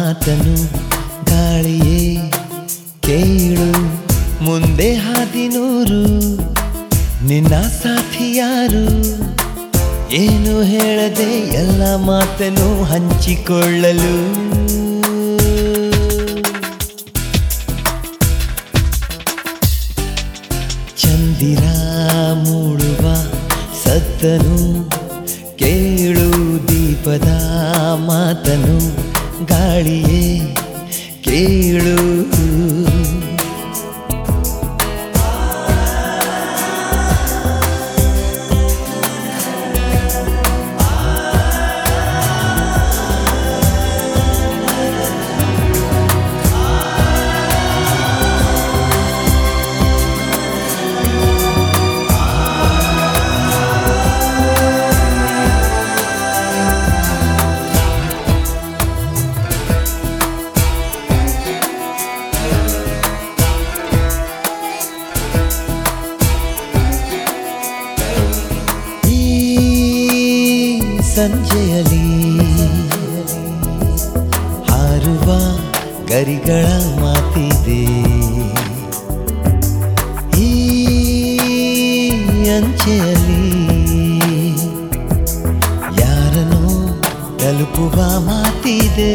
ಮಾತನು ಗಾಳಿಯೇ ಕೇಳು ಮುಂದೆ ಹಾದಿನೂರು ನಿನ್ನ ಸಾಥಿಯಾರು ಏನು ಹೇಳದೆ ಎಲ್ಲ ಮಾತನ್ನು ಹಂಚಿಕೊಳ್ಳಲು ಚಂದಿರ ಮೂಡುವ ಸತ್ತನು ಕೇಳು ದೀಪದ ಮಾತನು ಗಾಳಿಯೇ ಕೇಳು ಸಂಜೆಯಲ್ಲಿ ಹಾರುವ ಗರಿಗಳ ಮಾತಿದೆ ಈ ಅಂಚೆಯಲ್ಲಿ ಯಾರನ್ನು ತಲುಪುವ ಮಾತಿದೆ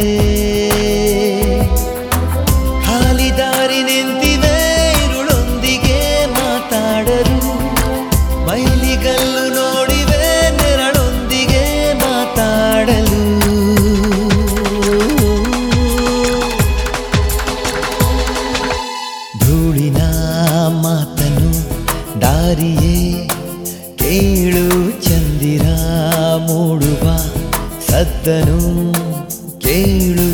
ಖಾಲಿ ದಾರಿ ನಿಂತಿವೆ ಇರುಳೊಂದಿಗೆ ಮಾತಾಡರು ಮೈಲಿಗಲ್ಲು ನೋಡಿವೆ ನೆರಳೊಂದಿಗೆ ಮಾತಾಡಲು ಧೂಳಿನ ಮಾತನು ದಾರಿಯೇ ಕೇಳು ಚಂದಿರ ಮೂಡುವ ಸದ್ದನು ಕೇಳು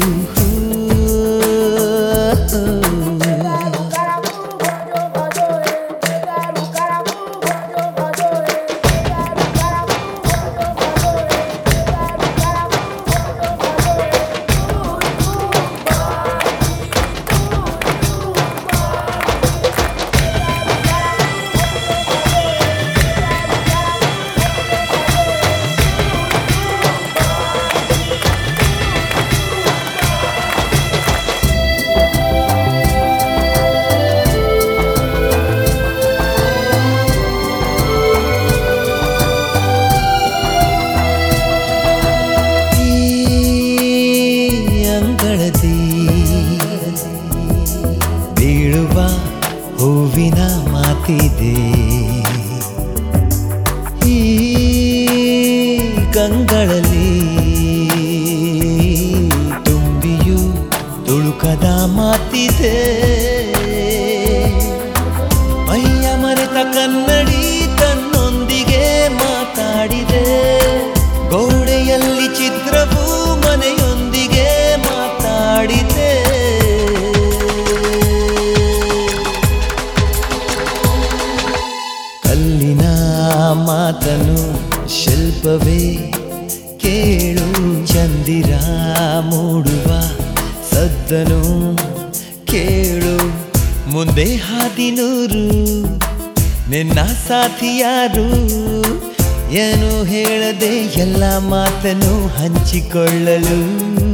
ಬೀಳುವ ಹೂವಿನ ಮಾತಿದೆ ಈ ಕಂಗಳಲ್ಲಿ ತುಂಬಿಯು ತುಳುಕದ ಮಾತಿದೆ ಮೈಯ ಮರೆತ ಕನ್ನಡಿ ತನ್ನೊಂದಿಗೆ ಮಾತಾಡಿದೆ ಗೋಡೆಯಲ್ಲಿ ಚಿತ್ರವು ಮನೆಯೊಂದಿಗೆ ಮಾತಾಡಿದೆ ಕಲ್ಲಿನ ಮಾತನು ಶಿಲ್ಪವೇ ಕೇಳು ಚಂದಿರ ಮೂಡುವ ಸದ್ದನು ಕೇಳು ಮುಂದೆ ಹಾದಿನೂರು ನಿನ್ನ ಸಾಥಿಯಾರು ಏನು ಹೇಳದೆ ಎಲ್ಲ ಮಾತನ್ನು ಹಂಚಿಕೊಳ್ಳಲು